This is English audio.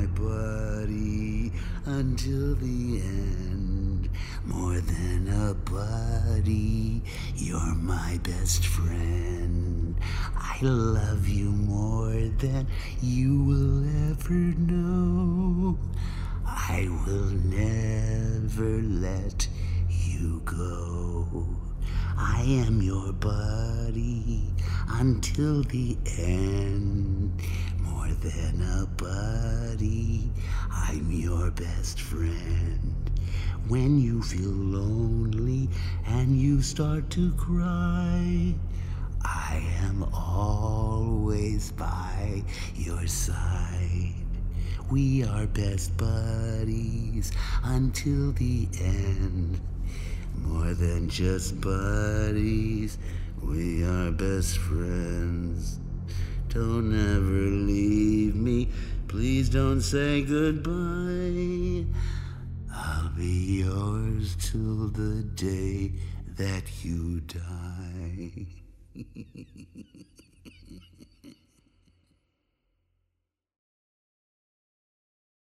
buddy until the end. More than a buddy, you're my best friend. I love you more than you will ever know. I will never let you go. I am your buddy until the end. More than a buddy, I'm your best friend. When you feel lonely and you start to cry, I am always by your side. We are best buddies until the end. More than just buddies, we are best friends. Don't ever leave me, please don't say goodbye. I'll be yours till the day that you die.